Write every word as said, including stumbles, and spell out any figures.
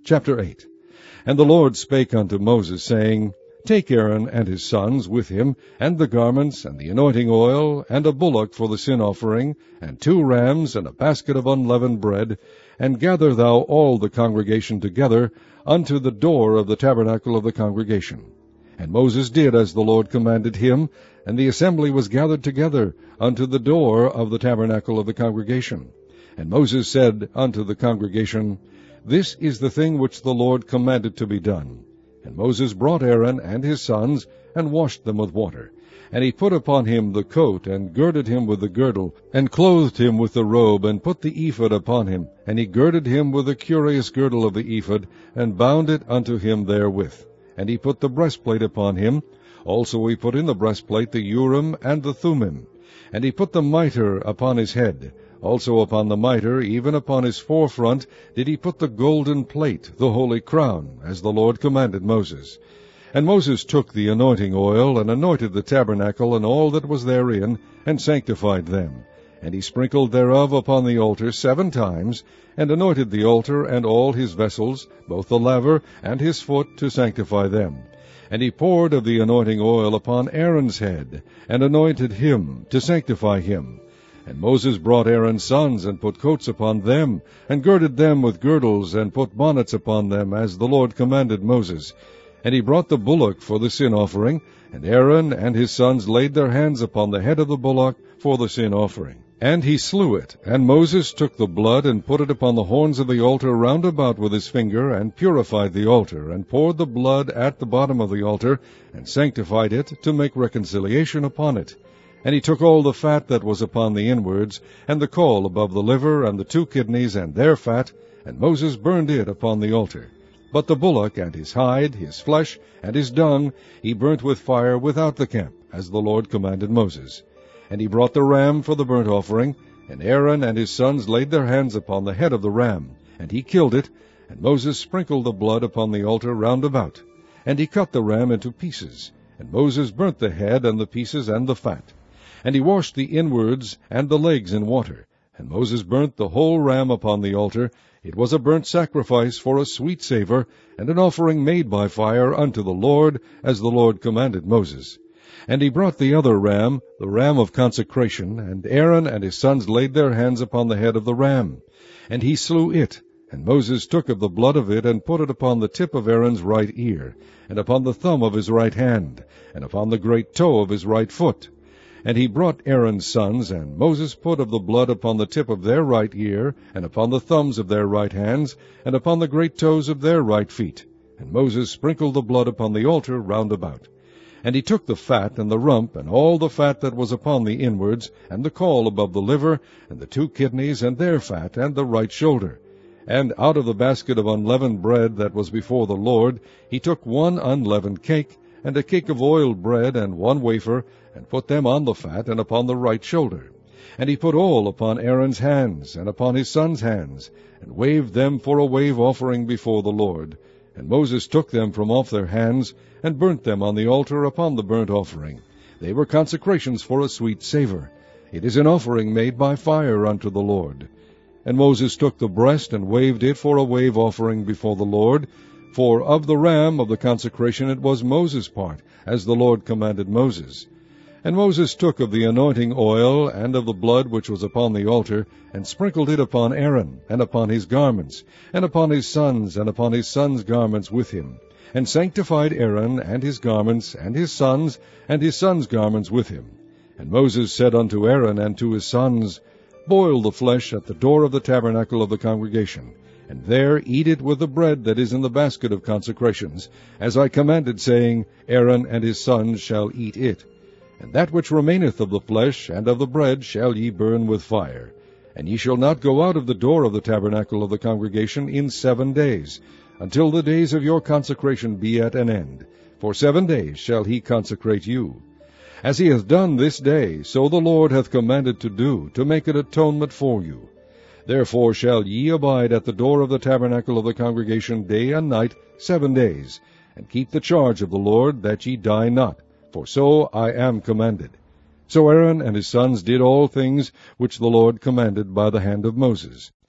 Chapter eight. And the Lord spake unto Moses, saying, Take Aaron and his sons with him, and the garments, and the anointing oil, and a bullock for the sin offering, and two rams, and a basket of unleavened bread, and gather thou all the congregation together unto the door of the tabernacle of the congregation. And Moses did as the Lord commanded him, and the assembly was gathered together unto the door of the tabernacle of the congregation. And Moses said unto the congregation, This is the thing which the Lord commanded to be done. And Moses brought Aaron and his sons, and washed them with water. And he put upon him the coat, and girded him with the girdle, and clothed him with the robe, and put the ephod upon him. And he girded him with the curious girdle of the ephod, and bound it unto him therewith. And he put the breastplate upon him. Also he put in the breastplate the Urim and the Thummim. And he put the mitre upon his head. Also upon the mitre, even upon his forefront, did he put the golden plate, the holy crown, as the Lord commanded Moses. And Moses took the anointing oil, and anointed the tabernacle and all that was therein, and sanctified them. And he sprinkled thereof upon the altar seven times, and anointed the altar and all his vessels, both the laver and his foot, to sanctify them. And he poured of the anointing oil upon Aaron's head, and anointed him, to sanctify him. And Moses brought Aaron's sons, and put coats upon them, and girded them with girdles, and put bonnets upon them, as the Lord commanded Moses. And he brought the bullock for the sin offering, and Aaron and his sons laid their hands upon the head of the bullock for the sin offering. And he slew it, and Moses took the blood, and put it upon the horns of the altar round about with his finger, and purified the altar, and poured the blood at the bottom of the altar, and sanctified it, to make reconciliation upon it. And he took all the fat that was upon the inwards, and the caul above the liver, and the two kidneys, and their fat, and Moses burned it upon the altar. But the bullock, and his hide, his flesh, and his dung, he burnt with fire without the camp, as the Lord commanded Moses. And he brought the ram for the burnt offering, and Aaron and his sons laid their hands upon the head of the ram, and he killed it, and Moses sprinkled the blood upon the altar round about. And he cut the ram into pieces, and Moses burnt the head and the pieces and the fat. And he washed the inwards and the legs in water. And Moses burnt the whole ram upon the altar. It was a burnt sacrifice for a sweet savour, and an offering made by fire unto the Lord, as the Lord commanded Moses. And he brought the other ram, the ram of consecration, and Aaron and his sons laid their hands upon the head of the ram. And he slew it. And Moses took of the blood of it, and put it upon the tip of Aaron's right ear, and upon the thumb of his right hand, and upon the great toe of his right foot. And he brought Aaron's sons, and Moses put of the blood upon the tip of their right ear, and upon the thumbs of their right hands, and upon the great toes of their right feet. And Moses sprinkled the blood upon the altar round about. And he took the fat and the rump, and all the fat that was upon the inwards, and the caul above the liver, and the two kidneys, and their fat, and the right shoulder. And out of the basket of unleavened bread that was before the Lord, he took one unleavened cake, and a cake of oiled bread, and one wafer, and put them on the fat, and upon the right shoulder. And he put all upon Aaron's hands, and upon his sons' hands, and waved them for a wave offering before the Lord. And Moses took them from off their hands, and burnt them on the altar upon the burnt offering. They were consecrations for a sweet savour. It is an offering made by fire unto the Lord. And Moses took the breast, and waved it for a wave offering before the Lord. For of the ram of the consecration it was Moses' part, as the Lord commanded Moses. And Moses took of the anointing oil, and of the blood which was upon the altar, and sprinkled it upon Aaron, and upon his garments, and upon his sons, and upon his sons' garments with him, and sanctified Aaron, and his garments, and his sons, and his sons' garments with him. And Moses said unto Aaron and to his sons, Boil the flesh at the door of the tabernacle of the congregation, and there eat it with the bread that is in the basket of consecrations, as I commanded, saying, Aaron and his sons shall eat it. And that which remaineth of the flesh and of the bread shall ye burn with fire. And ye shall not go out of the door of the tabernacle of the congregation in seven days, until the days of your consecration be at an end. For seven days shall he consecrate you. As he hath done this day, so the Lord hath commanded to do, to make an atonement for you. Therefore shall ye abide at the door of the tabernacle of the congregation day and night seven days, and keep the charge of the Lord, that ye die not. For so I am commanded. So Aaron and his sons did all things which the Lord commanded by the hand of Moses.